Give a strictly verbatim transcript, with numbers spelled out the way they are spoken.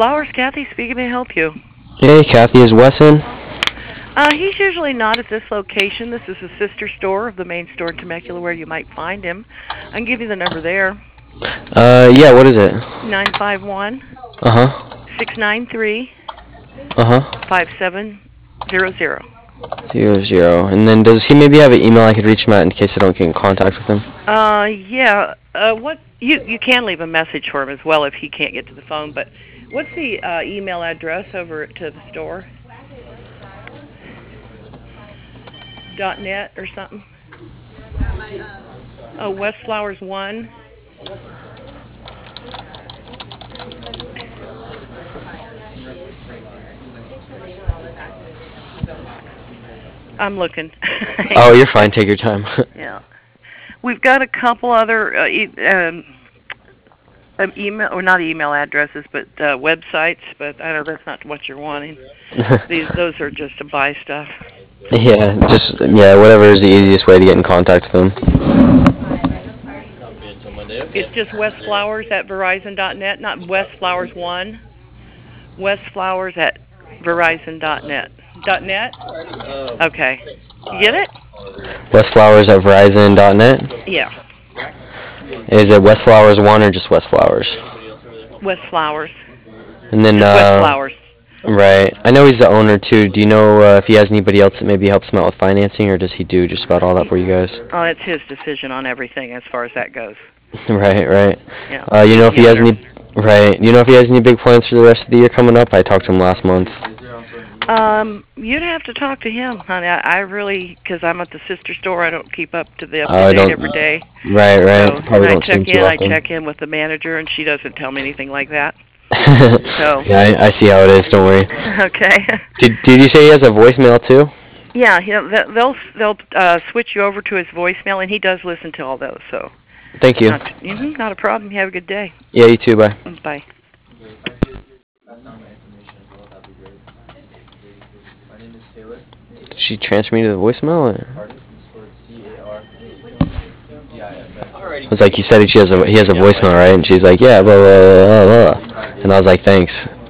Flowers, Kathy speaking. May I help you? Hey, Kathy, is Wes in? Uh, he's usually not at this location. This is a sister store of the main store in Temecula where you might find him. I can give you the number there. Uh, yeah, what is it? Nine five one Uh-huh. six nine three Uh-huh. five seven zero zero. Zero, zero. And then does he maybe have an email I could reach him at in case I don't get in contact with him? Uh, yeah. Uh, what you you can leave a message for him as well if he can't get to the phone. But what's the uh, email address over to the store? Dot net or something. Oh, West Flowers one. I'm looking. Oh, you're fine. Take your time. Yeah. We've got a couple other uh, e- um, um, email, or not email addresses, but uh, websites. But I know that's not what you're wanting. These, those are just to buy stuff. Yeah, just, yeah, whatever is the easiest way to get in contact with him. It's just West Flowers at Verizon dot net, not West Flowers one. West Flowers at Verizon dot net. Dot net? Okay. You get it? Westflowers at Verizon dot net? Yeah. Is it Westflowers one or just Westflowers? West Flowers. And then, Just uh... West Flowers. Right. I know he's the owner, too. Do you know uh, if he has anybody else that maybe helps him out with financing, or does he do just about all that for you guys? Oh, it's his decision on everything as far as that goes. Right, right. Yeah. Uh, you know if he has Together. any... Right. You know if he has any big plans for the rest of the year coming up? I talked to him last month. Um, you'd have to talk to him, honey. I, I really, because I'm at the sister store, I don't keep up to the up Oh, I to date don't... every day. Right, right. So Probably when I don't see him check too in, I often. check in with the manager, and she doesn't tell me anything like that. So. Yeah, I, I see how it is. Don't worry. Okay. Did Did you say he has a voicemail too? Yeah, you know, they- they'll they'll uh, switch you over to his voicemail, and he does listen to all those. So. Thank you. Not, mm-hmm, not a problem. You have a good day. Yeah, you too. Bye. Bye. Did she transfer me to the voicemail? Or? I was like, you said she has a he has a voicemail, right? And she's like, yeah, blah blah blah blah. And I was like, thanks.